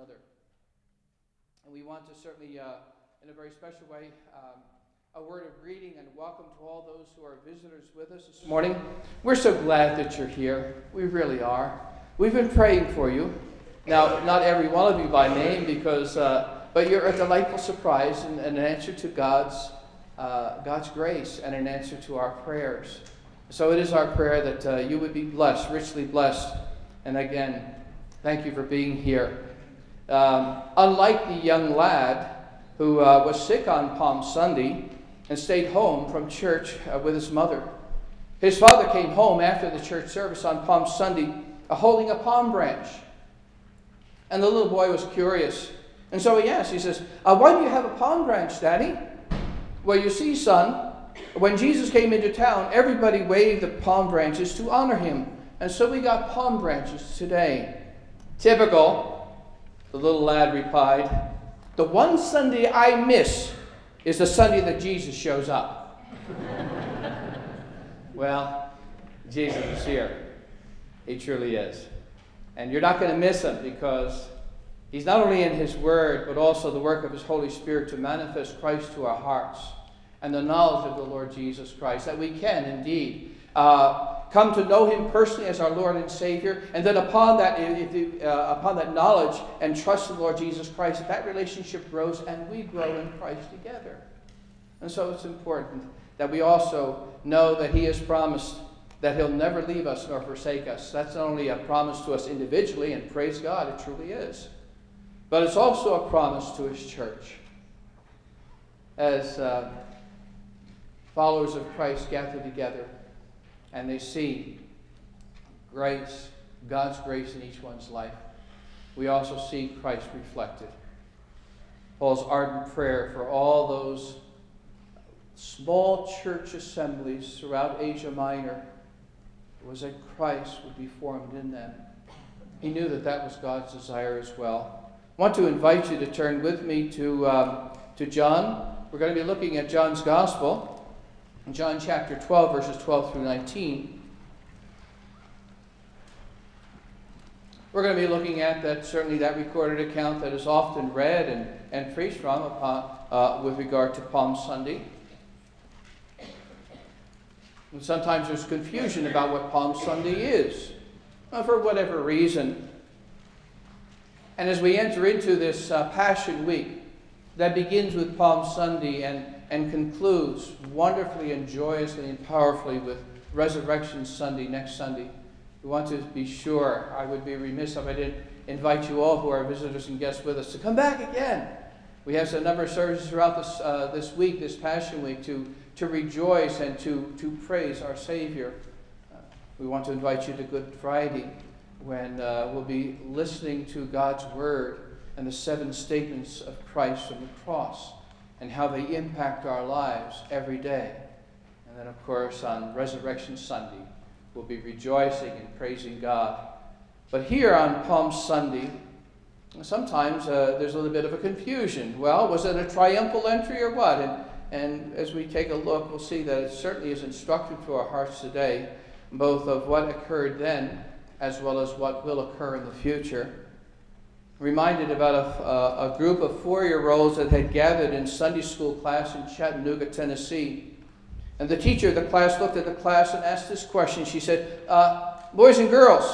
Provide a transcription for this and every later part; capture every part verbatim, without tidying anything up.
another. And we want to certainly, uh, in a very special way, um, a word of greeting and welcome to all those who are visitors with us this morning. We're so glad that you're here. We really are. We've been praying for you. Now, not every one of you by name, because, uh, but you're a delightful surprise and, and an answer to God's, uh, God's grace and an answer to our prayers. So it is our prayer that uh, you would be blessed, richly blessed. And again, thank you for being here. Um, unlike the young lad who uh, was sick on Palm Sunday and stayed home from church uh, with his mother, his father came home after the church service on Palm Sunday uh, holding a palm branch. And the little boy was curious. And so he asked, he says, uh, why do you have a palm branch, Daddy? Well, you see, son, when Jesus came into town, everybody waved the palm branches to honor him. And so we got palm branches today. Typical, the little lad replied. The one Sunday I miss is the Sunday that Jesus shows up. Well, Jesus is here. He truly is. And you're not going to miss him, because he's not only in his word, but also the work of his Holy Spirit to manifest Christ to our hearts and the knowledge of the Lord Jesus Christ, that we can indeed uh, come to know him personally as our Lord and Savior, and then upon that, if, uh, upon that knowledge and trust in the Lord Jesus Christ, that relationship grows and we grow in Christ together. And so it's important that we also know that he has promised that he'll never leave us nor forsake us. That's not only a promise to us individually, and praise God, it truly is, but it's also a promise to his church. As uh, followers of Christ gather together and they see grace, God's grace in each one's life, we also see Christ reflected. Paul's ardent prayer for all those small church assemblies throughout Asia Minor was that Christ would be formed in them. He knew that that was God's desire as well. I want to invite you to turn with me to, um, to John. We're going to be looking at John's Gospel, in John chapter twelve, verses twelve through nineteen. We're going to be looking at that, certainly that recorded account that is often read and, and preached from upon, uh, with regard to Palm Sunday. And sometimes there's confusion about what Palm Sunday is, uh, for whatever reason. And as we enter into this uh, Passion Week that begins with Palm Sunday and, and concludes wonderfully and joyously and powerfully with Resurrection Sunday next Sunday, we want to be sure, I would be remiss if I didn't invite you all who are visitors and guests with us to come back again. We have a number of services throughout this, uh, this week, this Passion Week, to to rejoice and to, to praise our Savior. Uh, we want to invite you to Good Friday, when uh, we'll be listening to God's Word and the seven statements of Christ on the cross and how they impact our lives every day. And then, of course, on Resurrection Sunday, we'll be rejoicing and praising God. But here on Palm Sunday, sometimes uh, there's a little bit of a confusion. Well, was it a triumphal entry or what? And And as we take a look, we'll see that it certainly is instructive to our hearts today, both of what occurred then as well as what will occur in the future. Reminded about a, a, a group of four-year-olds that had gathered in Sunday school class in Chattanooga, Tennessee. And the teacher of the class looked at the class and asked this question. She said, uh, boys and girls,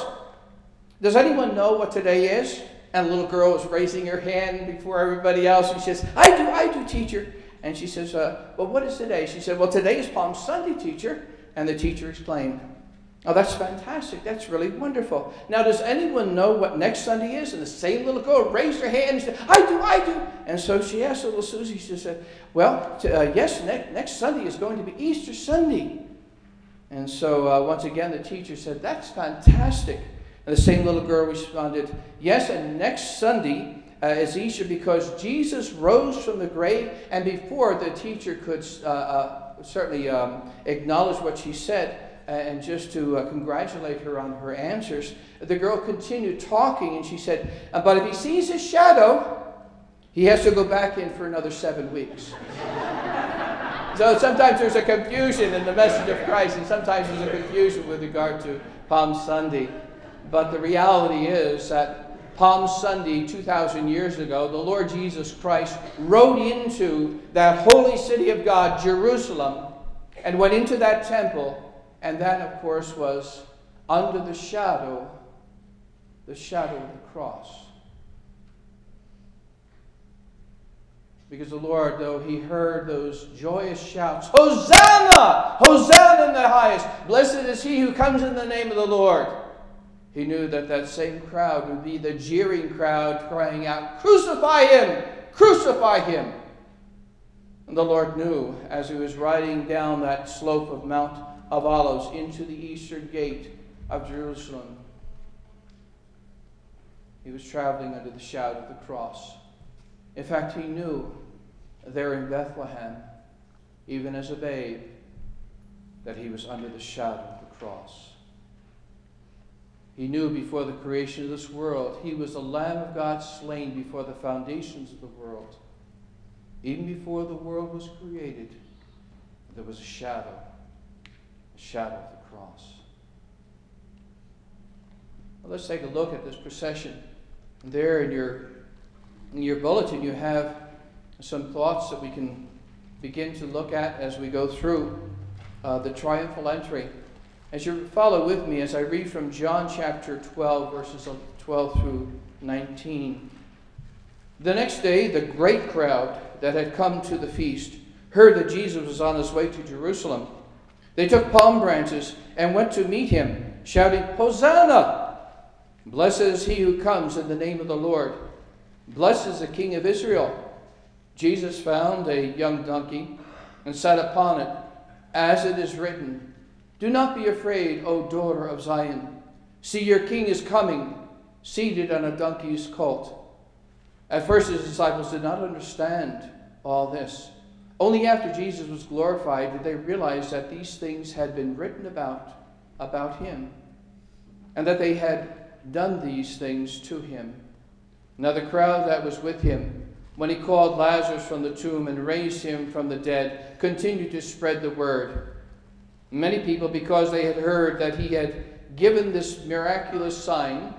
does anyone know what today is? And a little girl was raising her hand before everybody else. And she says, I do, I do, teacher. And she says, uh, well, what is today? She said, well, today is Palm Sunday, teacher. And the teacher exclaimed, oh, that's fantastic. That's really wonderful. Now, does anyone know what next Sunday is? And the same little girl raised her hand and said, I do, I do. And so she asked little Susie, she said, well, t- uh, yes, ne- next Sunday is going to be Easter Sunday. And so uh, once again, the teacher said, that's fantastic. And the same little girl responded, yes, and next Sunday Uh, is Easter because Jesus rose from the grave. And before the teacher could uh, uh, certainly um, acknowledge what she said uh, and just to uh, congratulate her on her answers, the girl continued talking and she said, uh, but if he sees his shadow, he has to go back in for another seven weeks. So sometimes there's a confusion in the message of Christ, and sometimes there's a confusion with regard to Palm Sunday. But the reality is that Palm Sunday two thousand years ago, the Lord Jesus Christ rode into that holy city of God, Jerusalem, and went into that temple, and that, of course, was under the shadow, the shadow of the cross. Because the Lord, though he heard those joyous shouts, Hosanna! Hosanna in the highest! Blessed is he who comes in the name of the Lord. He knew that that same crowd would be the jeering crowd crying out, Crucify him! Crucify him! And the Lord knew as he was riding down that slope of Mount of Olives into the eastern gate of Jerusalem, he was traveling under the shadow of the cross. In fact, he knew there in Bethlehem, even as a babe, that he was under the shadow of the cross. He knew before the creation of this world, he was the Lamb of God slain before the foundations of the world. Even before the world was created, there was a shadow, a shadow of the cross. Well, let's take a look at this procession. There in your In your bulletin, you have some thoughts that we can begin to look at as we go through uh, the triumphal entry. As you follow with me as I read from John chapter twelve, verses twelve through nineteen. The next day, the great crowd that had come to the feast heard that Jesus was on his way to Jerusalem. They took palm branches and went to meet him, shouting, Hosanna! Blessed is he who comes in the name of the Lord. Blessed is the King of Israel. Jesus found a young donkey and sat upon it, as it is written, Do not be afraid, O daughter of Zion. See, your king is coming, seated on a donkey's colt. At first his disciples did not understand all this. Only after Jesus was glorified did they realize that these things had been written about, about him, and that they had done these things to him. Now the crowd that was with him, when he called Lazarus from the tomb and raised him from the dead, continued to spread the word. Many people, because they had heard that he had given this miraculous sign,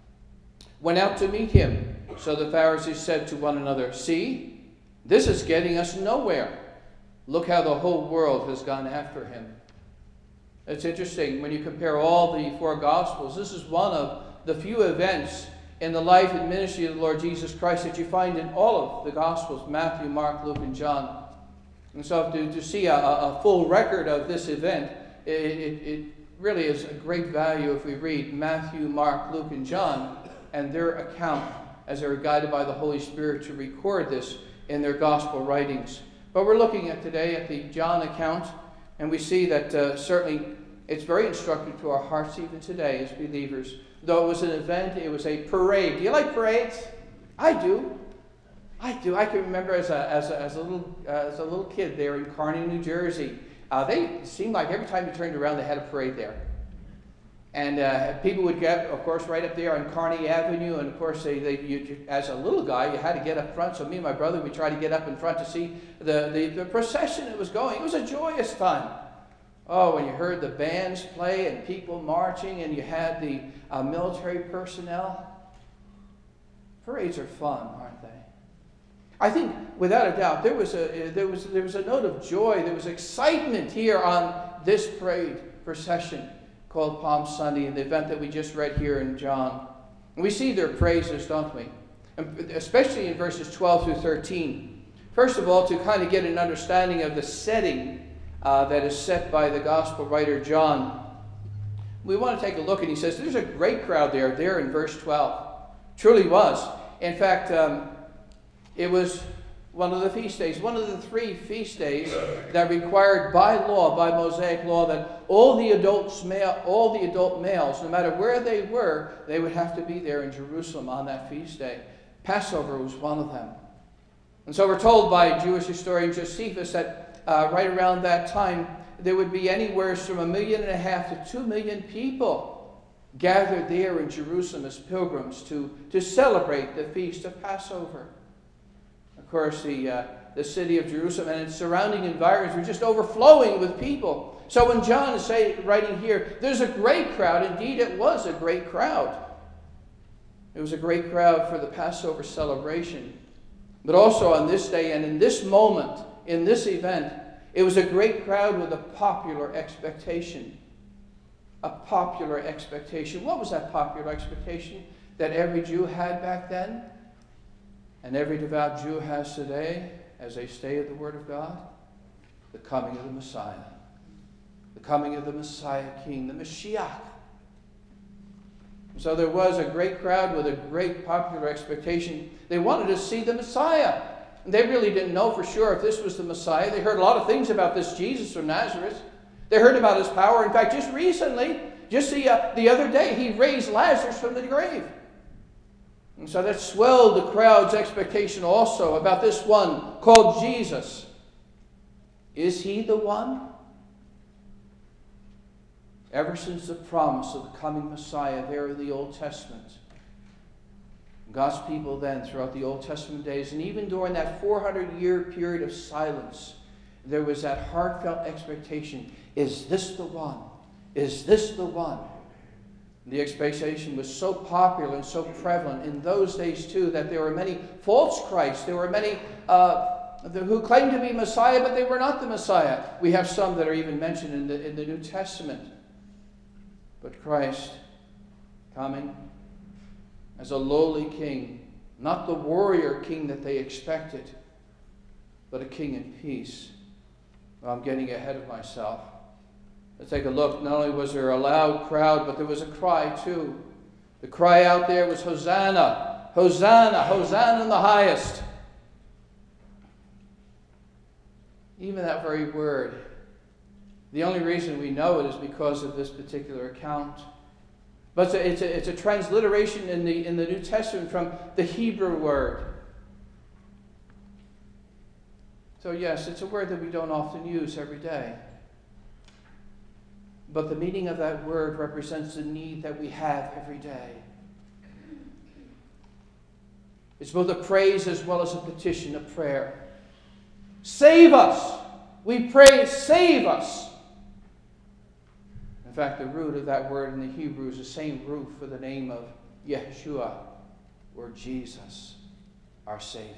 went out to meet him. So the Pharisees said to one another, See, this is getting us nowhere. Look how the whole world has gone after him. It's interesting, when you compare all the four Gospels, this is one of the few events in the life and ministry of the Lord Jesus Christ that you find in all of the Gospels, Matthew, Mark, Luke, and John. And so to, to see a, a full record of this event, it, it, it really is a great value if we read Matthew, Mark, Luke, and John, and their account as they were guided by the Holy Spirit to record this in their Gospel writings. But we're looking at today at the John account, and we see that uh, certainly it's very instructive to our hearts even today as believers. Though it was an event, it was a parade. Do you like parades? I do. I do. I can remember as a, as a, as a, little, uh, as a little kid there in Kearney, New Jersey. Uh, they seemed like every time you turned around, they had a parade there. And uh, people would get, of course, right up there on Kearney Avenue. And, of course, they, they, you, as a little guy, you had to get up front. So me and my brother, we tried to get up in front to see the, the, the procession that was going. It was a joyous time. Oh, when you heard the bands play and people marching and you had the uh, military personnel. Parades are fun, aren't they? I think, without a doubt, there was a, there was, there was a note of joy. There was excitement here on this parade procession called Palm Sunday, and the event that we just read here in John. And we see their praises, don't we? And especially in verses twelve through thirteen. First of all, to kind of get an understanding of the setting Uh, that is set by the gospel writer John. We want to take a look, and he says there's a great crowd there, there in verse twelve. Truly was. In fact, um, it was one of the feast days, one of the three feast days that required by law, by Mosaic law, that all the adults, male, all the adult males, no matter where they were, they would have to be there in Jerusalem on that feast day. Passover was one of them. And so we're told by Jewish historian Josephus that Uh, right around that time, there would be anywhere from a million and a half to two million people gathered there in Jerusalem as pilgrims to, to celebrate the feast of Passover. Of course, the, uh, the city of Jerusalem and its surrounding environs were just overflowing with people. So when John is say, writing here, there's a great crowd. Indeed, it was a great crowd. It was a great crowd for the Passover celebration. But also on this day and in this moment, in this event, it was a great crowd with a popular expectation. A popular expectation. What was that popular expectation that every Jew had back then? And every devout Jew has today as they stay at the Word of God? The coming of the Messiah. The coming of the Messiah King, the Mashiach. So there was a great crowd with a great popular expectation. They wanted to see the Messiah. They really didn't know for sure if this was the Messiah. They heard a lot of things about this Jesus from Nazareth. They heard about his power. In fact, just recently, just the, uh, the other day, he raised Lazarus from the grave. And so that swelled the crowd's expectation also about this one called Jesus. Is he the one? Ever since the promise of the coming Messiah there in the Old Testament, God's people then throughout the Old Testament days, and even during that four hundred year period of silence, there was that heartfelt expectation. Is this the one? Is this the one? The expectation was so popular and so prevalent in those days too that there were many false Christs. There were many uh, who claimed to be Messiah, but they were not the Messiah. We have some that are even mentioned in the, in the New Testament. But Christ coming as a lowly king, not the warrior king that they expected, but a king in peace. Well, I'm getting ahead of myself. Let's take a look. Not only was there a loud crowd, but there was a cry too. The cry out there was Hosanna, Hosanna, Hosanna in the highest. Even that very word, the only reason we know it is because of this particular account. But it's a, it's a, it's a transliteration in the, in the New Testament from the Hebrew word. So yes, it's a word that we don't often use every day. But the meaning of that word represents the need that we have every day. It's both a praise as well as a petition, a prayer. Save us! We pray, save us! In fact, the root of that word in the Hebrew is the same root for the name of Yeshua, or Jesus, our Savior.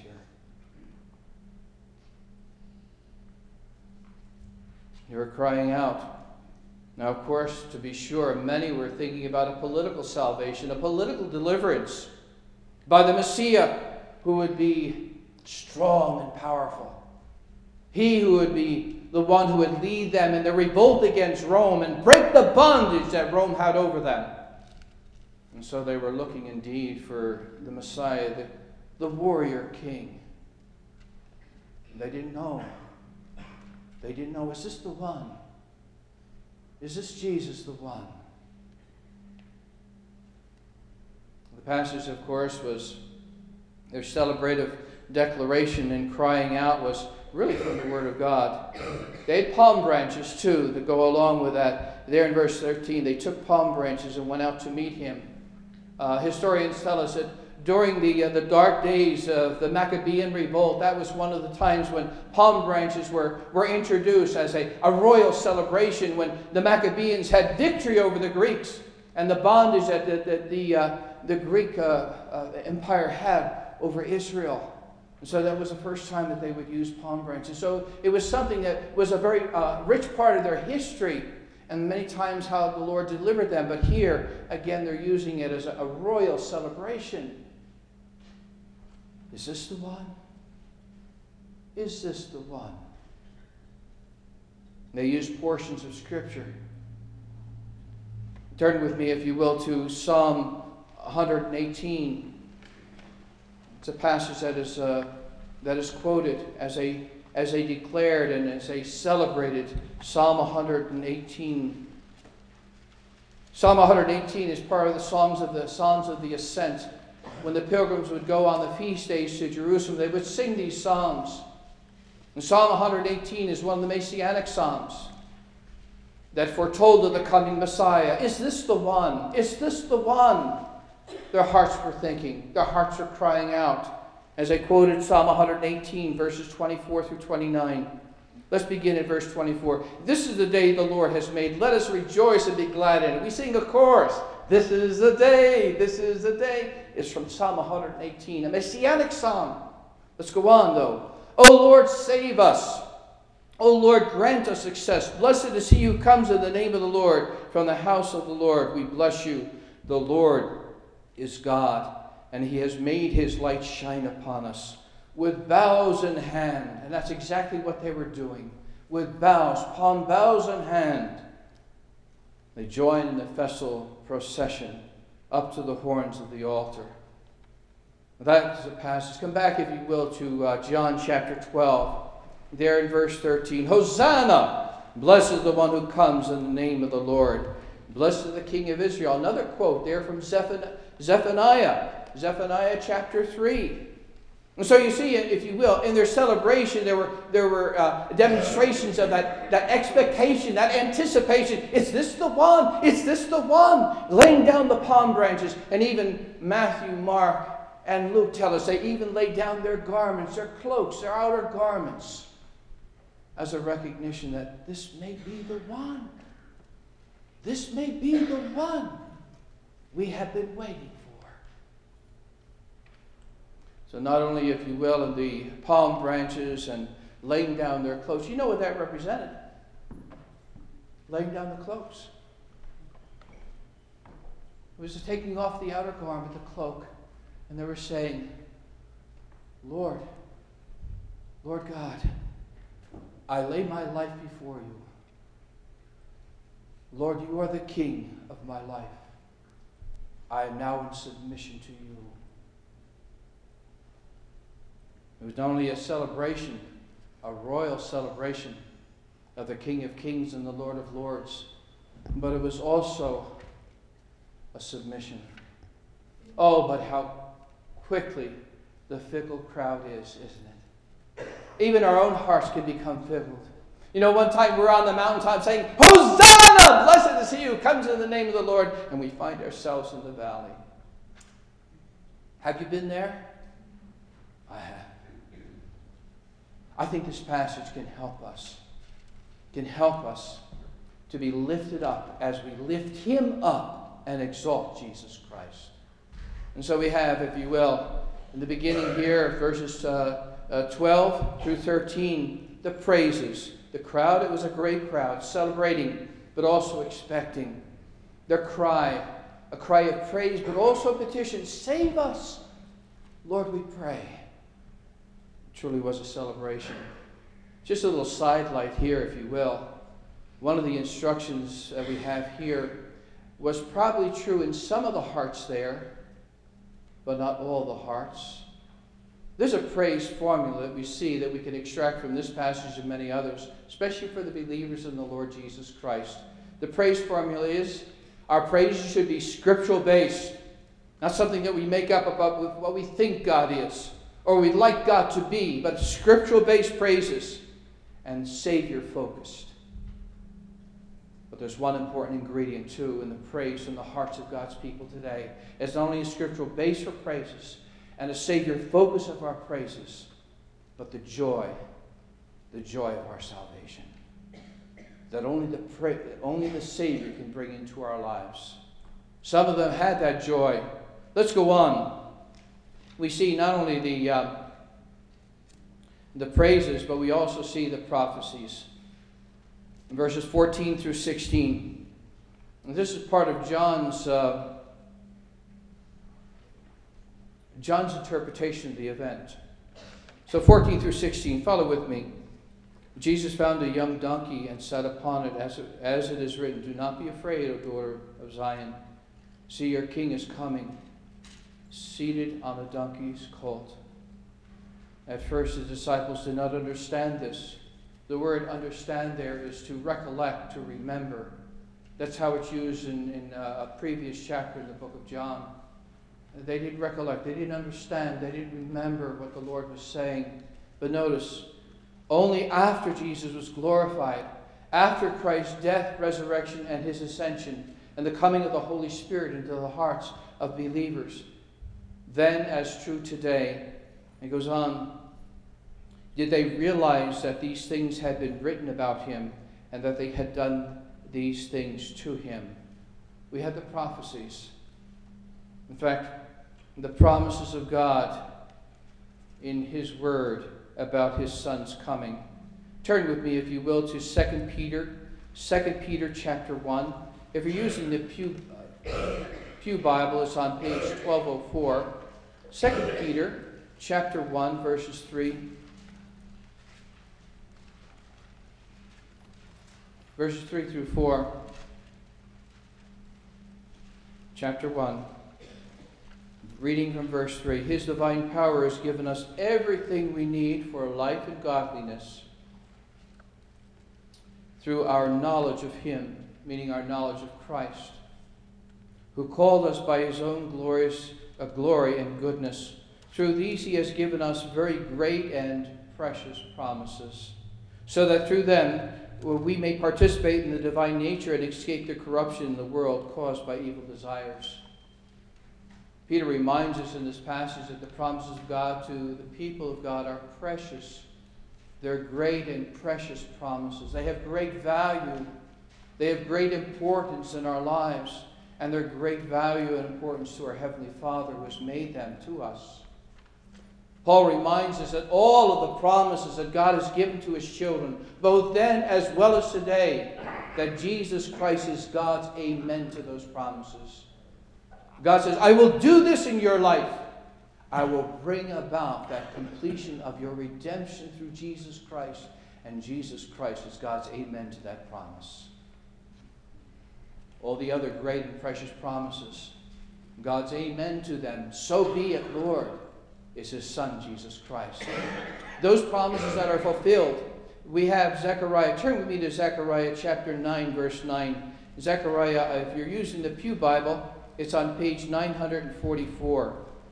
They were crying out. Now, of course, to be sure, many were thinking about a political salvation, a political deliverance by the Messiah who would be strong and powerful. He who would be the one who would lead them in their revolt against Rome and break the bondage that Rome had over them. And so they were looking indeed for the Messiah, the, the warrior king. They didn't know. They didn't know, is this the one? Is this Jesus the one? The passage, of course, was their celebrative declaration and crying out was really from the Word of God. They had palm branches, too, that go along with that. There in verse thirteen, they took palm branches and went out to meet him. Uh, historians tell us that during the, uh, the dark days of the Maccabean revolt, that was one of the times when palm branches were, were introduced as a, a royal celebration, when the Maccabees had victory over the Greeks and the bondage that the, the, the, uh, the Greek uh, uh, Empire had over Israel. And so that was the first time that they would use palm branches. So it was something that was a very uh, rich part of their history, and many times how the Lord delivered them. But here, again, they're using it as a, a royal celebration. Is this the one? Is this the one? They use portions of Scripture. Turn with me, if you will, to Psalm one eighteen. It's a passage that is uh, that is quoted as a as a declared and as a celebrated Psalm one eighteen. Psalm one eighteen is part of the songs of the Psalms of the Ascent. When the pilgrims would go on the feast days to Jerusalem, they would sing these psalms. And Psalm one eighteen is one of the Messianic psalms that foretold of the coming Messiah. Is this the one? Is this the one? Their hearts were thinking. Their hearts were crying out. As I quoted Psalm one eighteen, verses twenty-four through twenty-nine. Let's begin at verse twenty-four. This is the day the Lord has made. Let us rejoice and be glad in it. We sing a chorus. This is the day, this is the day. It's from Psalm one hundred eighteen, a messianic psalm. Let's go on though. O Lord, save us. O Lord, grant us success. Blessed is he who comes in the name of the Lord. From the house of the Lord we bless you. The Lord is God, and he has made his light shine upon us. With boughs in hand, and that's exactly what they were doing. With boughs, palm boughs in hand, they join in the festal procession up to the horns of the altar. That is a passage. Come back, if you will, to uh, John chapter twelve. There in verse thirteen. Hosanna! Blessed is the one who comes in the name of the Lord. Blessed is the King of Israel. Another quote there from Zephaniah. Zephaniah chapter three. And so you see, if you will, in their celebration, there were there were uh, demonstrations of that, that expectation, that anticipation. Is this the one? Is this the one? Laying down the palm branches. And even Matthew, Mark, and Luke tell us they even laid down their garments, their cloaks, their outer garments, as a recognition that this may be the one. This may be the one we have been waiting for. So not only, if you will, in the palm branches and laying down their cloaks, you know what that represented? Laying down the cloaks. It was taking off the outer garment, the cloak, and they were saying, Lord, Lord God, I lay my life before you. Lord, you are the King of my life. I am now in submission to you. It was not only a celebration, a royal celebration of the King of Kings and the Lord of Lords, but it was also a submission. Oh, but how quickly the fickle crowd is, isn't it? Even our own hearts can become fickle. You know, one time we're on the mountaintop saying, Hosanna! Blessed is he who comes in the name of the Lord. And we find ourselves in the valley. Have you been there? I have. I think this passage can help us. Can help us to be lifted up as we lift him up and exalt Jesus Christ. And so we have, if you will, in the beginning here, verses uh, uh, twelve through thirteen, the praises. The crowd, it was a great crowd, celebrating, but also expecting. Their cry, a cry of praise, but also a petition, save us, Lord, we pray. It truly was a celebration. Just a little sidelight here, if you will. One of the instructions that we have here was probably true in some of the hearts there, but not all the hearts. There's a praise formula that we see that we can extract from this passage and many others, especially for the believers in the Lord Jesus Christ. The praise formula is, our praises should be scriptural based, not something that we make up about what we think God is, or we'd like God to be, but scriptural based praises and Savior focused. But there's one important ingredient too in the praise in the hearts of God's people today. It's not only a scriptural base for praises and a Savior focus of our praises, but the joy, the joy of our salvation. That only the, pra- only the Savior can bring into our lives. Some of them had that joy. Let's go on. We see not only the, uh, the praises, but we also see the prophecies. In verses fourteen through sixteen. And this is part of John's uh, John's interpretation of the event. So fourteen through sixteen, follow with me. Jesus found a young donkey and sat upon it, as it, as it is written, do not be afraid, O daughter of Zion. See, your king is coming, seated on a donkey's colt. At first the disciples did not understand this. The word understand there is to recollect, to remember. That's how it's used in, in a previous chapter in the book of John. They didn't recollect. They didn't understand. They didn't remember what the Lord was saying. But notice, only after Jesus was glorified, after Christ's death, resurrection, and his ascension, and the coming of the Holy Spirit into the hearts of believers, then, as true today, it goes on, did they realize that these things had been written about him and that they had done these things to him. we have the prophecies. In fact, the promises of God in His Word about His Son's coming. Turn with me, if you will, to Second Peter, Second Peter chapter one. If you're using the Pew, uh, Pew Bible, it's on page twelve oh four. Second Peter chapter one, verses three. Verses three through four. Chapter one. Reading from verse three. His divine power has given us everything we need for life and godliness through our knowledge of Him, meaning our knowledge of Christ, who called us by His own glorious uh, glory and goodness. Through these He has given us very great and precious promises, so that through them we may participate in the divine nature and escape the corruption in the world caused by evil desires. Peter reminds us in this passage that the promises of God to the people of God are precious. They're great and precious promises. They have great value. They have great importance in our lives. And they're great value and importance to our Heavenly Father who has made them to us. Paul reminds us that all of the promises that God has given to His children, both then as well as today, that Jesus Christ is God's amen to those promises. God says, I will do this in your life. I will bring about that completion of your redemption through Jesus Christ. And Jesus Christ is God's amen to that promise. All the other great and precious promises, God's amen to them. So be it, Lord, is His Son, Jesus Christ. Those promises that are fulfilled, we have Zechariah. Turn with me to Zechariah chapter nine, verse nine. Zechariah, if you're using the Pew Bible, it's on page nine forty-four.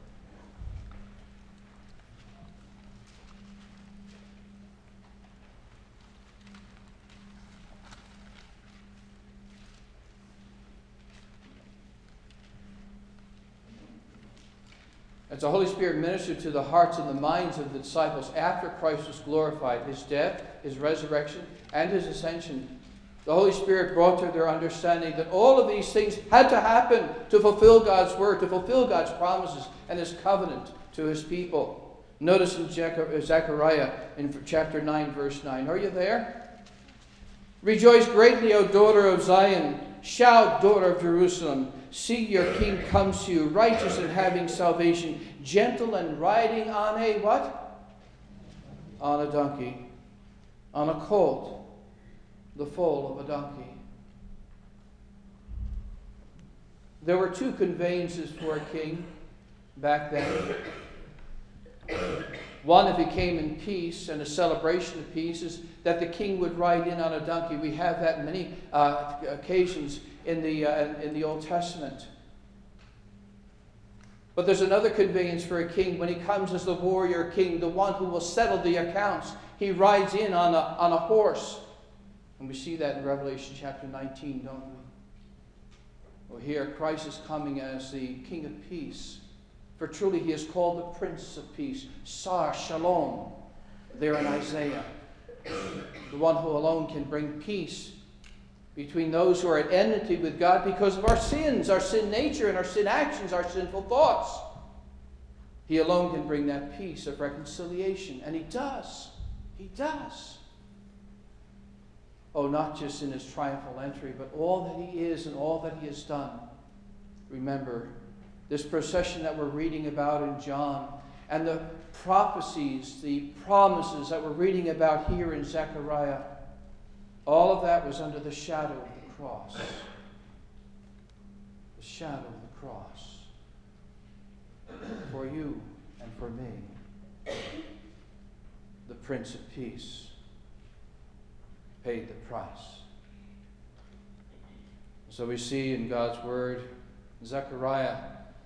As the Holy Spirit ministered to the hearts and the minds of the disciples after Christ was glorified, His death, His resurrection, and His ascension, the Holy Spirit brought to their understanding that all of these things had to happen to fulfill God's word, to fulfill God's promises and His covenant to His people. Notice in Zechariah in chapter nine, verse nine. Are you there? Rejoice greatly, O daughter of Zion. Shout, daughter of Jerusalem. See, your king comes to you, righteous and having salvation, gentle and riding on a what? On a donkey. On a colt, the foal of a donkey. There were two conveyances for a king back then. One, if he came in peace and a celebration of peace, is that the king would ride in on a donkey. We have that many uh, occasions in the, uh, in the Old Testament. But there's another conveyance for a king when he comes as the warrior king, the one who will settle the accounts. He rides in on a, on a horse. And we see that in Revelation chapter nineteen, don't we? Well, here Christ is coming as the King of Peace. For truly He is called the Prince of Peace. Sar Shalom, there in Isaiah. The one who alone can bring peace between those who are at enmity with God because of our sins, our sin nature, and our sin actions, our sinful thoughts. He alone can bring that peace of reconciliation. And He does. He does. Oh, not just in His triumphal entry, but all that He is and all that He has done. Remember, this procession that we're reading about in John, and the prophecies, the promises that we're reading about here in Zechariah, all of that was under the shadow of the cross. The shadow of the cross. For you and for me. The Prince of Peace paid the price. So we see in God's Word, Zechariah,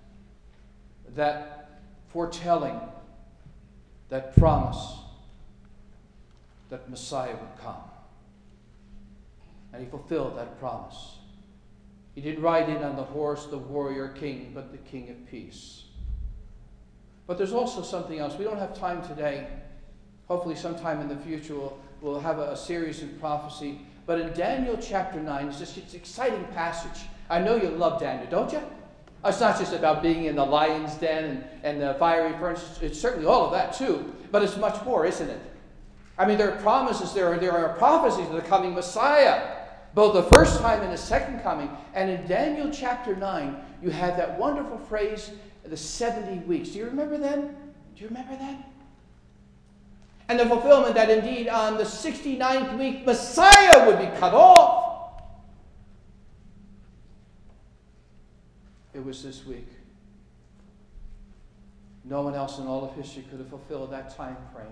that foretelling, that promise that Messiah would come. And He fulfilled that promise. He didn't ride in on the horse, the warrior king, but the King of Peace. But there's also something else. We don't have time today. Hopefully sometime in the future we'll, we'll have a, a series in prophecy. But in Daniel chapter nine, it's just it's an exciting passage. I know you love Daniel, don't you? It's not just about being in the lion's den and, and the fiery furnace. It's certainly all of that too. But it's much more, isn't it? I mean, there are promises, there are, there are prophecies of the coming Messiah, both the first time and the second coming. And in Daniel chapter nine, you have that wonderful phrase, the seventy weeks. Do you remember then? Do you remember that? And the fulfillment that indeed on the sixty-ninth week, Messiah would be cut off. It was this week. No one else in all of history could have fulfilled that time frame.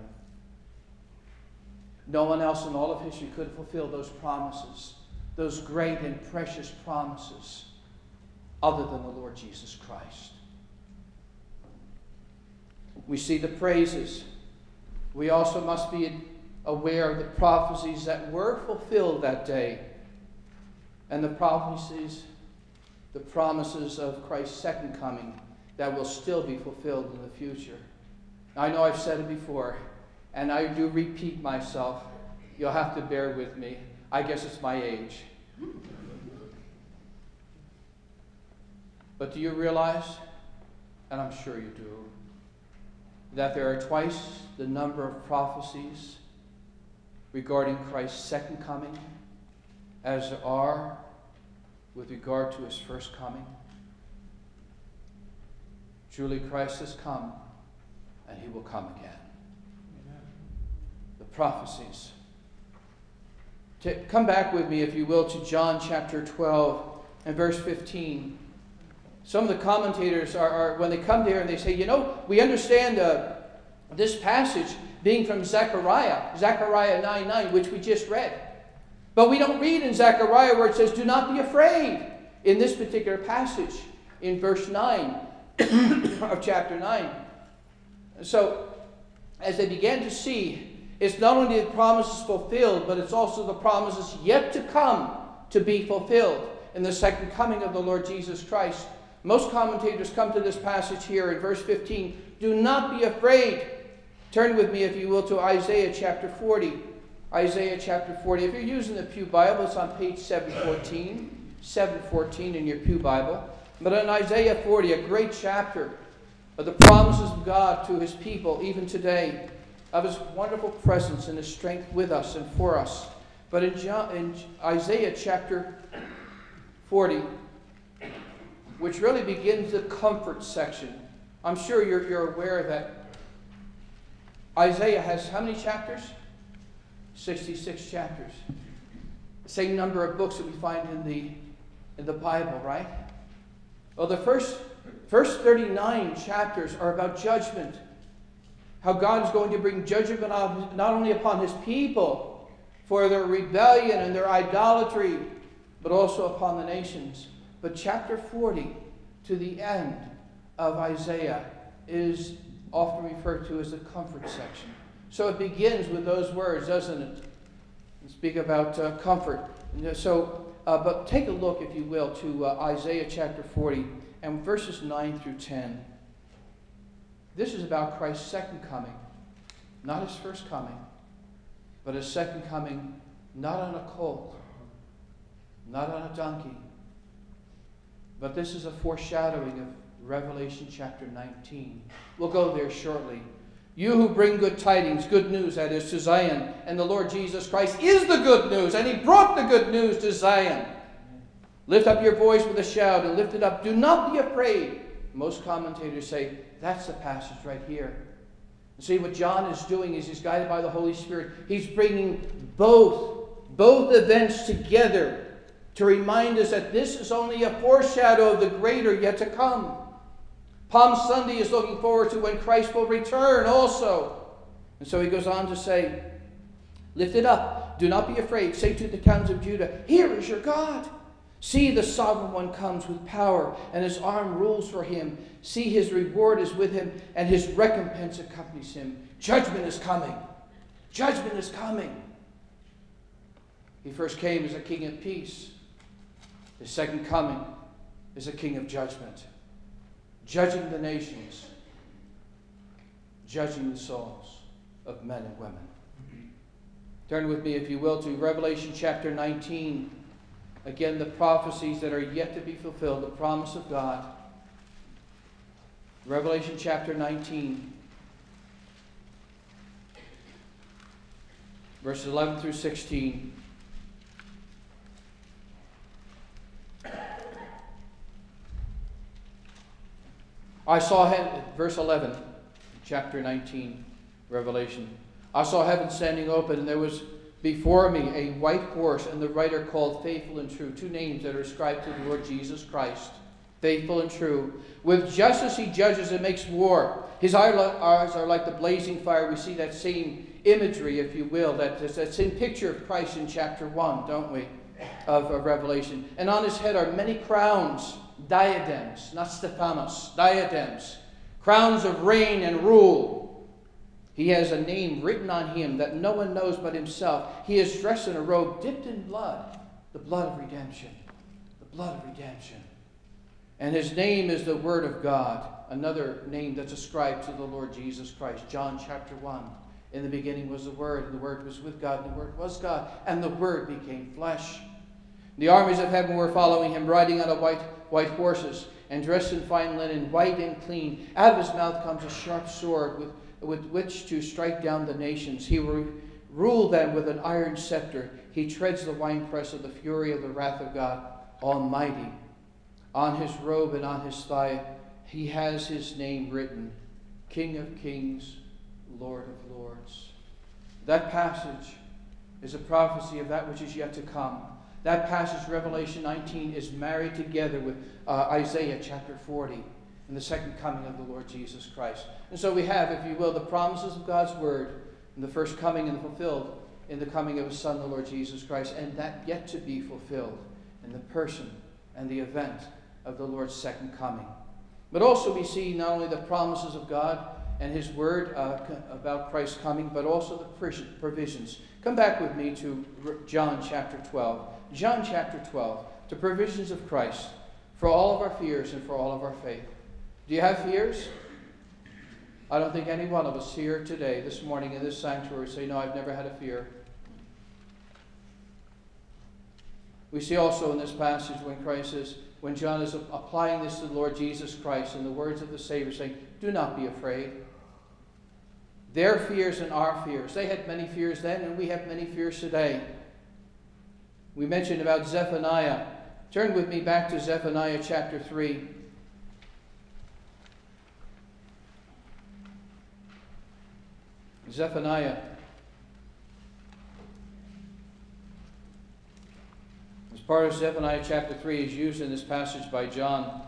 No one else in all of history could have fulfilled those promises, those great and precious promises, other than the Lord Jesus Christ. We see the praises. We also must be aware of the prophecies that were fulfilled that day, and the prophecies, the promises of Christ's second coming that will still be fulfilled in the future. I know I've said it before, and I do repeat myself. You'll have to bear with me. I guess it's my age. But do you realize, and I'm sure you do, that there are twice the number of prophecies regarding Christ's second coming as there are with regard to his first coming? Truly, Christ has come, and he will come again. Amen. The prophecies. To come back with me, if you will, to John chapter twelve and verse fifteen. Some of the commentators are, are when they come there and they say, you know, we understand uh, this passage being from Zechariah, Zechariah nine nine, which we just read. But we don't read in Zechariah where it says, do not be afraid, in this particular passage, in verse nine of chapter nine. So, as they began to see, it's not only the promises fulfilled, but it's also the promises yet to come to be fulfilled in the second coming of the Lord Jesus Christ. Most commentators come to this passage here in verse fifteen. Do not be afraid. Turn with me, if you will, to Isaiah chapter forty. Isaiah chapter forty. If you're using the Pew Bible, it's on page seven fourteen. seven fourteen in your Pew Bible. But in Isaiah forty, a great chapter of the promises of God to his people, even today, of his wonderful presence and his strength with us and for us. But in, John, in Isaiah chapter forty, which really begins the comfort section. I'm sure you're, you're aware that Isaiah has how many chapters? sixty-six chapters. The same number of books that we find in the, in the Bible, right? Well, the first, first thirty-nine chapters are about judgment. How God is going to bring judgment not only upon his people for their rebellion and their idolatry, but also upon the nations. But chapter forty, to the end of Isaiah, is often referred to as the comfort section. So it begins with those words, doesn't it? Speak about uh, comfort. So, uh, but take a look, if you will, to uh, Isaiah chapter forty and verses nine through ten. This is about Christ's second coming, not his first coming, but his second coming not on a colt, not on a donkey, but this is a foreshadowing of Revelation chapter nineteen. We'll go there shortly. You who bring good tidings, good news, that is, to Zion, and the Lord Jesus Christ is the good news, and he brought the good news to Zion. Lift up your voice with a shout and lift it up. Do not be afraid. Most commentators say that's the passage right here. See, what John is doing is he's guided by the Holy Spirit. He's bringing both, both events together to remind us that this is only a foreshadow of the greater yet to come. Palm Sunday is looking forward to when Christ will return also. And so he goes on to say, lift it up. Do not be afraid. Say to the towns of Judah, here is your God. See, the sovereign one comes with power, and his arm rules for him. See, his reward is with him, and his recompense accompanies him. Judgment is coming. Judgment is coming. He first came as a king of peace. His second coming is a king of judgment, judging the nations, judging the souls of men and women. Turn with me, if you will, to Revelation chapter nineteen. Again, the prophecies that are yet to be fulfilled, the promise of God. Revelation chapter nineteen, verses eleven through sixteen. I saw heaven, verse eleven, chapter nineteen, Revelation. I saw heaven standing open, and there was before me a white horse, and the rider called Faithful and True. Two names that are ascribed to the Lord Jesus Christ. Faithful and true. With justice he judges and makes war. His eyes are like the blazing fire. We see that same imagery, if you will, that, that same picture of Christ in chapter one, don't we, of, of Revelation. And on his head are many crowns, diadems, not Stephanos, diadems, crowns of reign and rule. He has a name written on him that no one knows but himself. He is dressed in a robe dipped in blood, the blood of redemption, the blood of redemption. And his name is the Word of God, another name that's ascribed to the Lord Jesus Christ. John chapter one. In the beginning was the Word, and the Word was with God, and the Word was God, and the Word became flesh. The armies of heaven were following him, riding on a white, white horses, and dressed in fine linen, white and clean. Out of his mouth comes a sharp sword with, with which to strike down the nations. He will rule them with an iron scepter. He treads the winepress of the fury of the wrath of God Almighty. On his robe and on his thigh, he has his name written, King of Kings, Lord of Lords. That passage is a prophecy of that which is yet to come. That passage, Revelation nineteen, is married together with uh, Isaiah chapter forty and the second coming of the Lord Jesus Christ. And so we have, if you will, the promises of God's word and the first coming and fulfilled in the coming of his Son, the Lord Jesus Christ, and that yet to be fulfilled in the person and the event of the Lord's second coming. But also we see not only the promises of God and his word uh, about Christ's coming, but also the provisions. Come back with me to John chapter twelve. John chapter twelve, the provisions of Christ for all of our fears and for all of our faith. Do you have fears? I don't think any one of us here today, this morning in this sanctuary, say, no, I've never had a fear. We see also in this passage when Christ says, when John is applying this to the Lord Jesus Christ in the words of the Savior, saying, do not be afraid. Their fears and our fears. They had many fears then, and we have many fears today. We mentioned about Zephaniah. Turn with me back to Zephaniah chapter three. Zephaniah. As part of Zephaniah chapter three is used in this passage by John.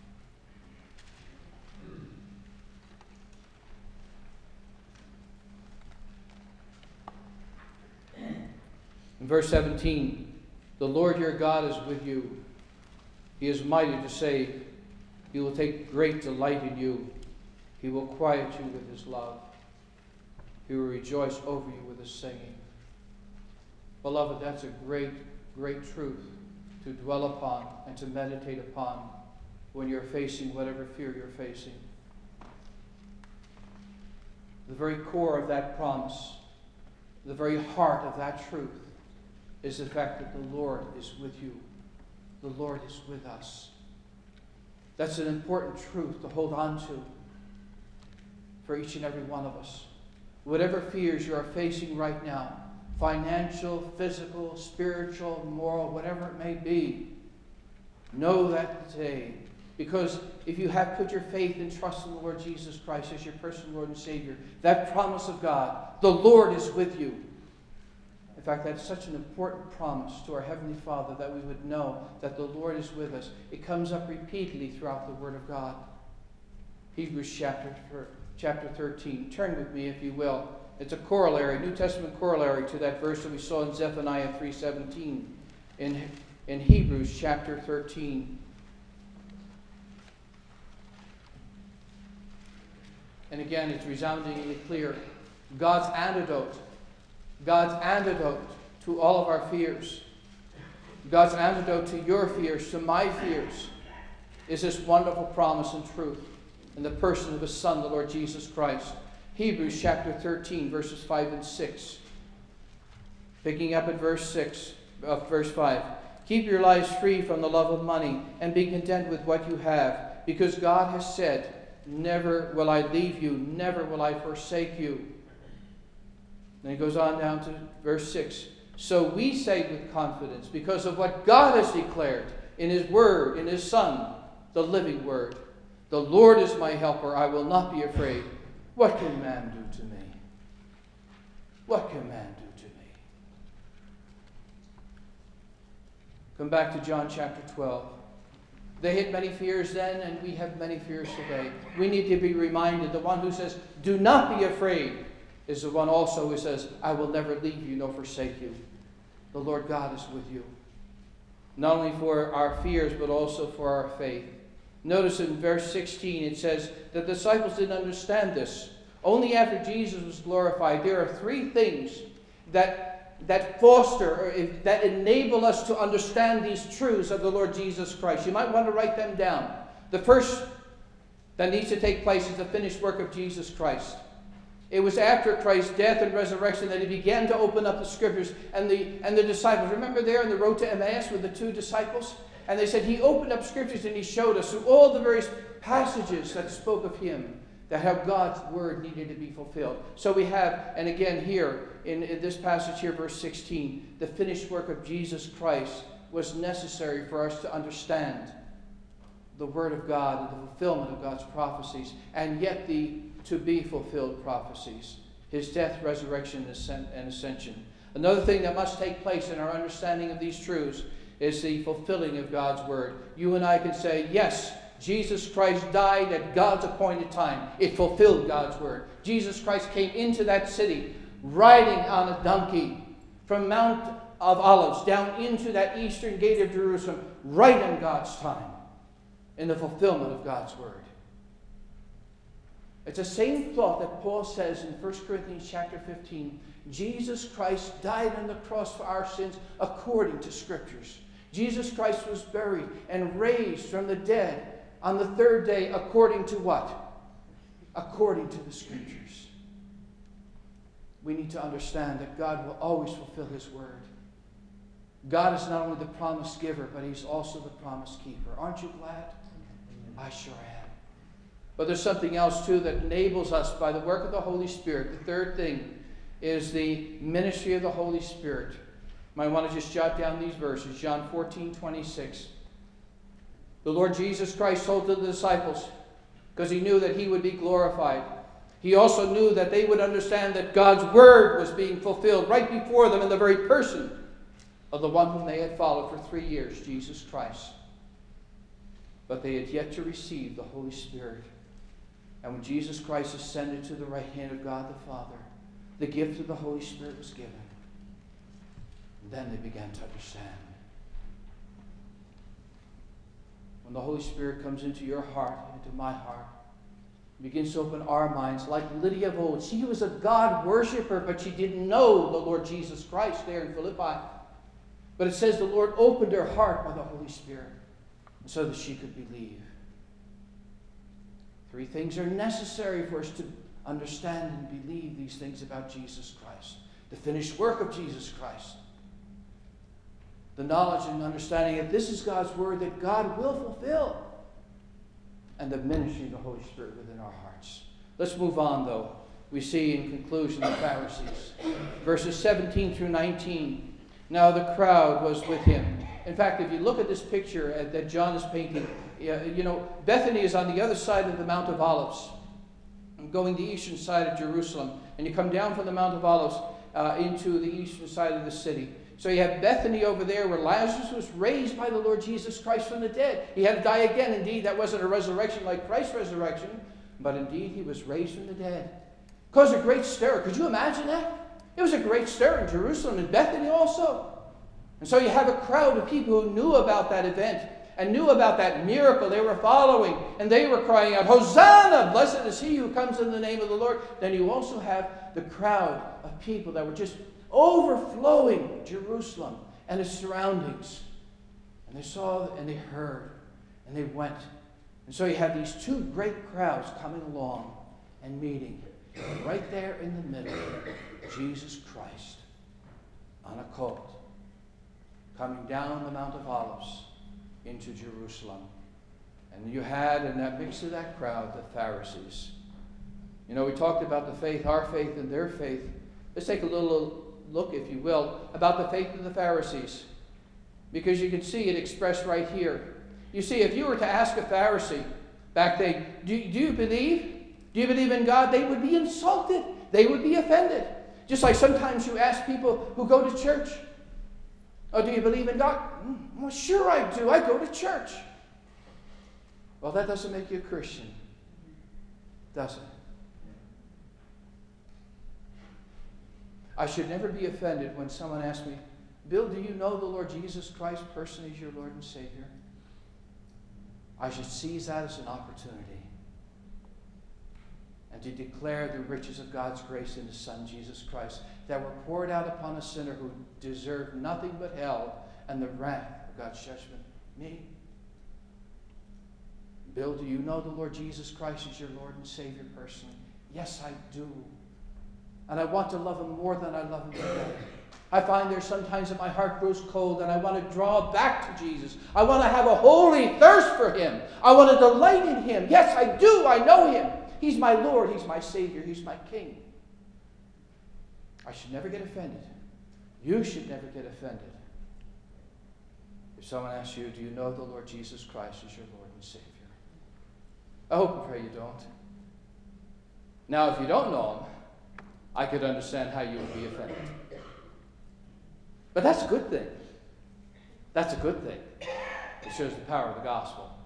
In verse seventeen, the Lord your God is with you. He is mighty to save. He will take great delight in you. He will quiet you with his love. He will rejoice over you with his singing. Beloved, that's a great, great truth to dwell upon and to meditate upon when you're facing whatever fear you're facing. The very core of that promise, the very heart of that truth, is the fact that the Lord is with you. The Lord is with us. That's an important truth to hold on to for each and every one of us. Whatever fears you are facing right now, financial, physical, spiritual, moral, whatever it may be, know that today. Because if you have put your faith and trust in the Lord Jesus Christ as your personal Lord and Savior, that promise of God, the Lord is with you. In fact, that's such an important promise to our Heavenly Father that we would know that the Lord is with us. It comes up repeatedly throughout the Word of God. Hebrews chapter, chapter thirteen. Turn with me, if you will. It's a corollary, New Testament corollary to that verse that we saw in Zephaniah three seventeen. In, in Hebrews chapter thirteen. And again, it's resoundingly clear. God's antidote. God's antidote to all of our fears. God's antidote to your fears, to my fears, is this wonderful promise and truth in the person of his Son, the Lord Jesus Christ. Hebrews chapter thirteen, verses five and six. Picking up at verse six, uh, verse five. Keep your lives free from the love of money and be content with what you have, because God has said, never will I leave you, never will I forsake you. Then he goes on down to verse six. So we say with confidence, because of what God has declared in his word, in his Son, the living word, the Lord is my helper, I will not be afraid. What can man do to me? What can man do to me? Come back to John chapter twelve. They had many fears then, and we have many fears today. We need to be reminded, the one who says, do not be afraid, is the one also who says, I will never leave you nor forsake you. The Lord God is with you. Not only for our fears, but also for our faith. Notice in verse sixteen, it says, the disciples didn't understand this. Only after Jesus was glorified, there are three things that, that foster, or if, that enable us to understand these truths of the Lord Jesus Christ. You might want to write them down. The first that needs to take place is the finished work of Jesus Christ. It was after Christ's death and resurrection that he began to open up the scriptures, and the, and the disciples. Remember there on the road to Emmaus with the two disciples? And they said he opened up scriptures and he showed us through all the various passages that spoke of him, that how God's word needed to be fulfilled. So we have, and again here, in, in this passage here, verse sixteen, the finished work of Jesus Christ was necessary for us to understand the word of God and the fulfillment of God's prophecies, and yet the to be fulfilled prophecies, his death, resurrection, and ascension. Another thing that must take place in our understanding of these truths is the fulfilling of God's word. You and I can say, yes, Jesus Christ died at God's appointed time. It fulfilled God's word. Jesus Christ came into that city riding on a donkey from Mount of Olives down into that eastern gate of Jerusalem, right in God's time, in the fulfillment of God's word. It's the same thought that Paul says in First Corinthians chapter fifteen. Jesus Christ died on the cross for our sins according to Scriptures. Jesus Christ was buried and raised from the dead on the third day according to what? According to the Scriptures. We need to understand that God will always fulfill his word. God is not only the promise giver, but he's also the promise keeper. Aren't you glad? I sure am. But there's something else too that enables us by the work of the Holy Spirit. The third thing is the ministry of the Holy Spirit. You might want to just jot down these verses. John fourteen twenty-six. The Lord Jesus Christ told the disciples, because he knew that he would be glorified. He also knew that they would understand that God's word was being fulfilled right before them in the very person of the one whom they had followed for three years, Jesus Christ. But they had yet to receive the Holy Spirit. And when Jesus Christ ascended to the right hand of God the Father, the gift of the Holy Spirit was given. And then they began to understand. When the Holy Spirit comes into your heart, into my heart, begins to open our minds, like Lydia of old. She was a God worshiper, but she didn't know the Lord Jesus Christ there in Philippi. But it says the Lord opened her heart by the Holy Spirit so that she could believe. Three things are necessary for us to understand and believe these things about Jesus Christ. The finished work of Jesus Christ. The knowledge and understanding that this is God's word that God will fulfill. And the ministry of the Holy Spirit within our hearts. Let's move on, though. We see in conclusion the Pharisees. Verses seventeen through nineteen. Now the crowd was with him. In fact, if you look at this picture that John is painting, you know, Bethany is on the other side of the Mount of Olives, going the eastern side of Jerusalem. And you come down from the Mount of Olives uh, into the eastern side of the city. So you have Bethany over there where Lazarus was raised by the Lord Jesus Christ from the dead. He had to die again. Indeed, that wasn't a resurrection like Christ's resurrection, but indeed he was raised from the dead. Caused a great stir. Could you imagine that? It was a great stir in Jerusalem and Bethany also. And so you have a crowd of people who knew about that event and knew about that miracle. They were following and they were crying out, Hosanna! Blessed is he who comes in the name of the Lord. Then you also have the crowd of people that were just overflowing Jerusalem and its surroundings. And they saw and they heard and they went. And so you have these two great crowds coming along and meeting. And right there in the middle, Jesus Christ on a colt. coming down the Mount of Olives into Jerusalem. And you had in that mix of that crowd the Pharisees. You know, we talked about the faith, our faith and their faith. Let's take a little look, if you will, about the faith of the Pharisees. Because you can see it expressed right here. You see, if you were to ask a Pharisee back then, do, do you believe? Do you believe in God? They would be insulted. They would be offended. Just like sometimes you ask people who go to church, oh, do you believe in God? Mm, well, sure I do. I go to church. Well, that doesn't make you a Christian, does it? I should never be offended when someone asks me, Bill, do you know the Lord Jesus Christ personally as your Lord and Savior? I should seize that as an opportunity and to declare the riches of God's grace in His Son, Jesus Christ, that were poured out upon a sinner who deserved nothing but hell and the wrath of God's judgment. Me? Bill, do you know the Lord Jesus Christ as your Lord and Savior personally? Yes, I do. And I want to love Him more than I love Him today. I find there's sometimes that my heart grows cold and I want to draw back to Jesus. I want to have a holy thirst for Him. I want to delight in Him. Yes, I do. I know Him. He's my Lord. He's my Savior. He's my King. I should never get offended. You should never get offended. If someone asks you, do you know the Lord Jesus Christ as your Lord and Savior? I hope and pray you don't. Now, if you don't know Him, I could understand how you would be offended. But that's a good thing. That's a good thing. It shows the power of the gospel.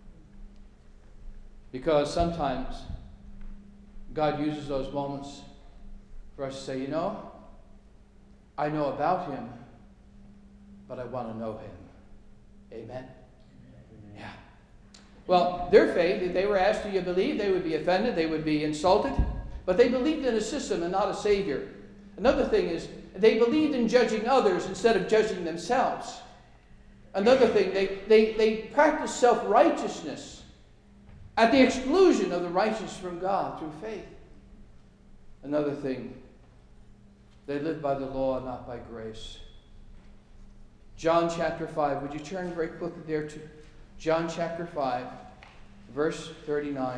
Because sometimes God uses those moments for us to say, you know, I know about Him, but I want to know Him. Amen? Yeah. Well, their faith, if they were asked, do you believe? They would be offended. They would be insulted. But they believed in a system and not a Savior. Another thing is, they believed in judging others instead of judging themselves. Another thing, they, they, they practiced self-righteousness at the exclusion of the righteousness from God through faith. Another thing, they lived by the law, not by grace. John chapter five. Would you turn very quickly there to John chapter five, verse thirty-nine.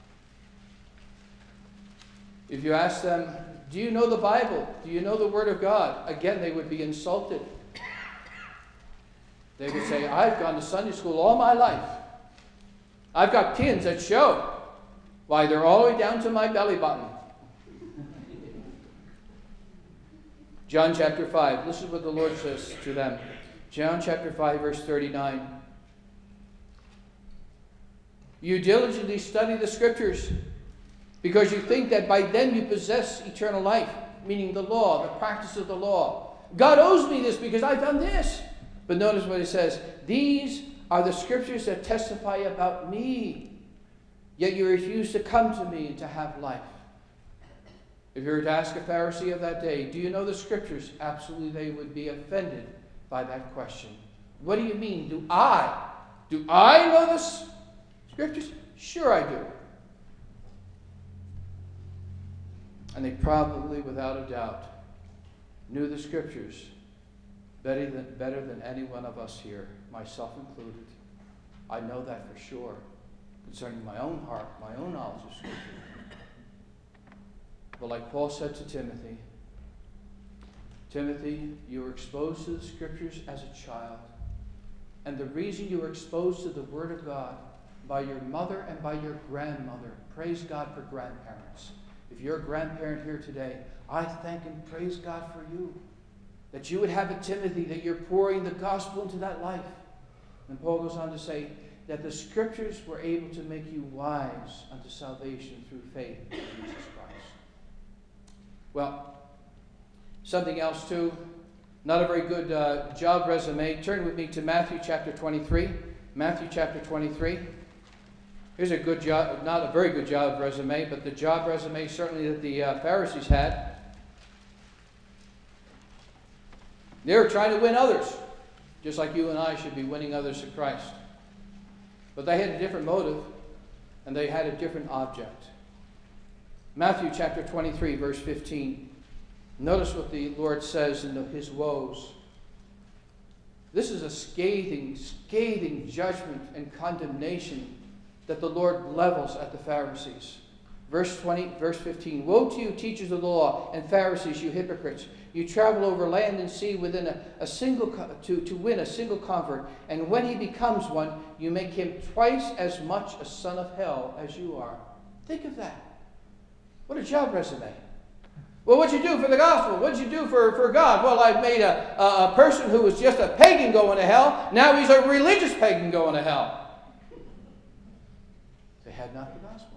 If you ask them, do you know the Bible? Do you know the Word of God? Again, they would be insulted. They would say, I've gone to Sunday school all my life. I've got pins that show. Why, they're all the way down to my belly button. John chapter five. Listen to what the Lord says to them. John chapter five, verse thirty-nine. You diligently study the Scriptures, because you think that by them you possess eternal life, meaning the law, the practice of the law. God owes me this because I've done this. But notice what it says. These are the Scriptures that testify about me. Yet you refuse to come to me and to have life. If you were to ask a Pharisee of that day, do you know the Scriptures? Absolutely, they would be offended by that question. What do you mean? Do I? Do I know the Scriptures? Sure I do. And they probably, without a doubt, knew the Scriptures better than, better than any one of us here, myself included. I know that for sure, concerning my own heart, my own knowledge of Scripture. But like Paul said to Timothy, Timothy, you were exposed to the Scriptures as a child. And the reason you were exposed to the Word of God by your mother and by your grandmother, praise God for grandparents. If you're a grandparent here today, I thank and praise God for you. That you would have a Timothy, that you're pouring the gospel into that life. And Paul goes on to say that the Scriptures were able to make you wise unto salvation through faith in Jesus Christ. Well, something else too, not a very good uh, job resume. Turn with me to Matthew chapter twenty-three. Matthew chapter twenty-three. Here's a good job, not a very good job resume, but the job resume certainly that the uh, Pharisees had. They were trying to win others, just like you and I should be winning others to Christ. But they had a different motive, and they had a different object. Matthew chapter twenty-three, verse fifteen. Notice what the Lord says in the, His woes. This is a scathing, scathing judgment and condemnation that the Lord levels at the Pharisees. Verse twenty, verse fifteen, "Woe to you, teachers of the law, and Pharisees, you hypocrites! You travel over land and sea within a, a single to, to win a single convert, and when he becomes one, you make him twice as much a son of hell as you are." Think of that. What a job resume. Well, what'd you do for the gospel? What'd you do for, for God? Well, I've made a, a, a person who was just a pagan going to hell. Now he's a religious pagan going to hell. They had not the gospel.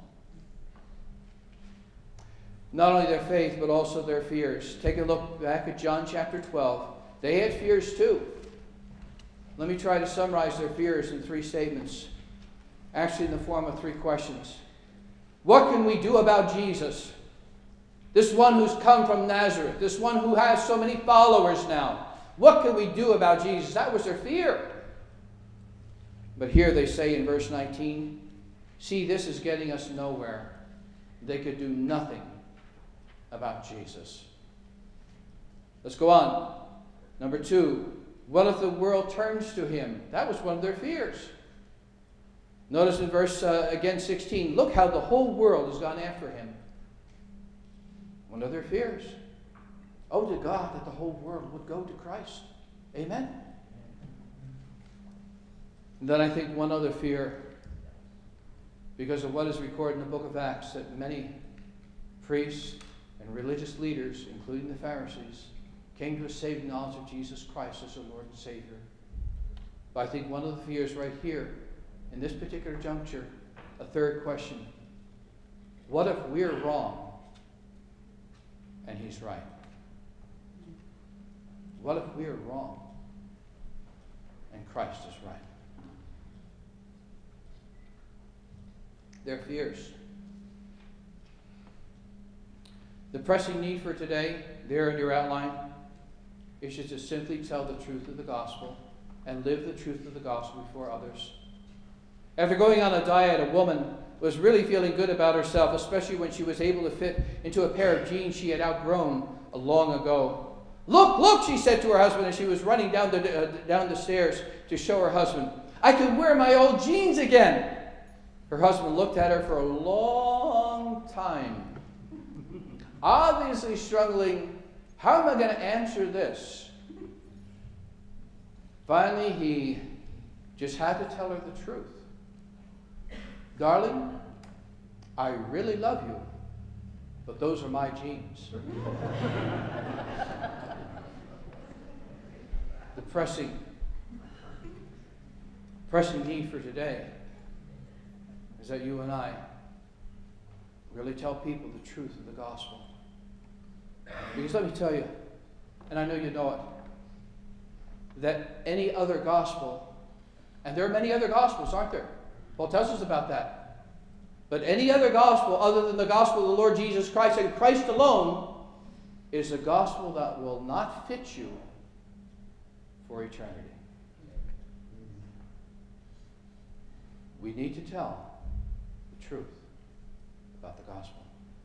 Not only their faith, but also their fears. Take a look back at John chapter twelve. They had fears too. Let me try to summarize their fears in three statements. Actually, in the form of three questions. What can we do about Jesus? This one who's come from Nazareth. This one who has so many followers now. What can we do about Jesus? That was their fear. But here they say in verse nineteen, "See, this is getting us nowhere." They could do nothing about Jesus. Let's go on. Number two, what if the world turns to him? That was one of their fears. Notice in verse, uh, again, sixteen, look how the whole world has gone after him. One of their fears. Oh, to God that the whole world would go to Christ. Amen? And then I think one other fear, because of what is recorded in the book of Acts, that many priests and religious leaders, including the Pharisees, came to a saving knowledge of Jesus Christ as their Lord and Savior. But I think one of the fears right here, in this particular juncture, a third question. What if we're wrong and he's right? What if we're wrong and Christ is right? Their fears. The pressing need for today, there in your outline, is just to simply tell the truth of the gospel and live the truth of the gospel before others. After going on a diet, a woman was really feeling good about herself, especially when she was able to fit into a pair of jeans she had outgrown long ago. "Look, look," she said to her husband as she was running down the, uh, down the stairs to show her husband. "I can wear my old jeans again." Her husband looked at her for a long time, obviously struggling. How am I going to answer this? Finally, he just had to tell her the truth. "Darling, I really love you, but those are my jeans." The pressing, pressing need for today is that you and I really tell people the truth of the gospel. Because let me tell you, and I know you know it, that any other gospel, and there are many other gospels, aren't there? Paul tells us about that. But any other gospel other than the gospel of the Lord Jesus Christ and Christ alone is a gospel that will not fit you for eternity. We need to tell the truth about the gospel.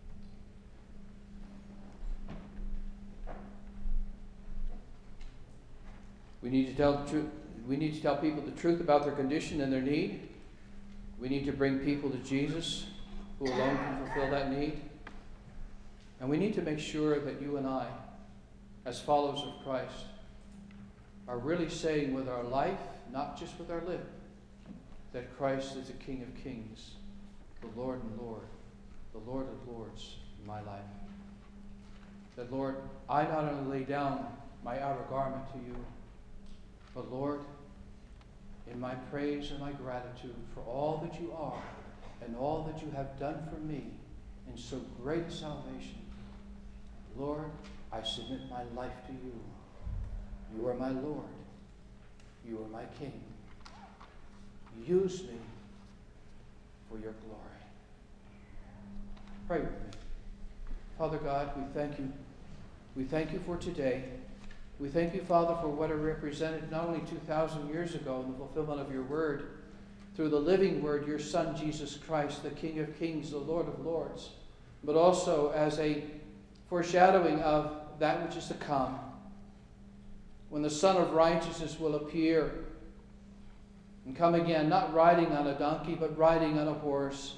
We need to tell the truth. We need to tell people the truth about their condition and their need. We need to bring people to Jesus, who alone can fulfill that need. And we need to make sure that you and I, as followers of Christ, are really saying with our life, not just with our lip, that Christ is the King of Kings, the Lord and Lord, the Lord of Lords in my life. That, Lord, I not only lay down my outer garment to you, but Lord, in my praise and my gratitude for all that you are and all that you have done for me in so great a salvation, Lord, I submit my life to you. You are my Lord. You are my King. Use me for your glory. Pray with me. Father God, we thank you. We thank you for today. We thank you, Father, for what it represented not only two thousand years ago in the fulfillment of your word, through the living word, your Son, Jesus Christ, the King of Kings, the Lord of Lords, but also as a foreshadowing of that which is to come. when the Son of Righteousness will appear and come again, not riding on a donkey, but riding on a horse,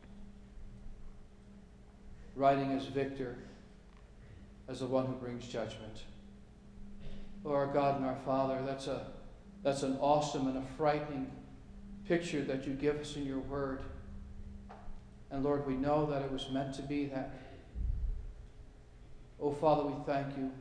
riding as victor, as the one who brings judgment. Oh, our God and our Father, that's a that's an awesome and a frightening picture that you give us in your word. And Lord, we know that it was meant to be that. Oh, Father, we thank you.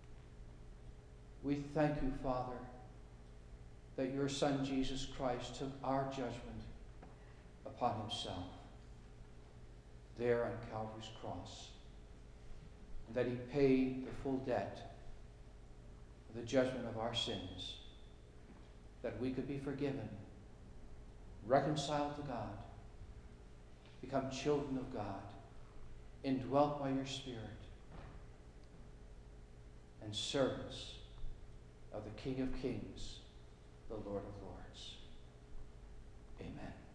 We thank you, Father, that your Son, Jesus Christ, took our judgment upon himself there on Calvary's cross, and that he paid the full debt of the judgment of our sins, that we could be forgiven, reconciled to God, become children of God, indwelt by your Spirit, and servants of the King of Kings, the Lord of Lords. Amen.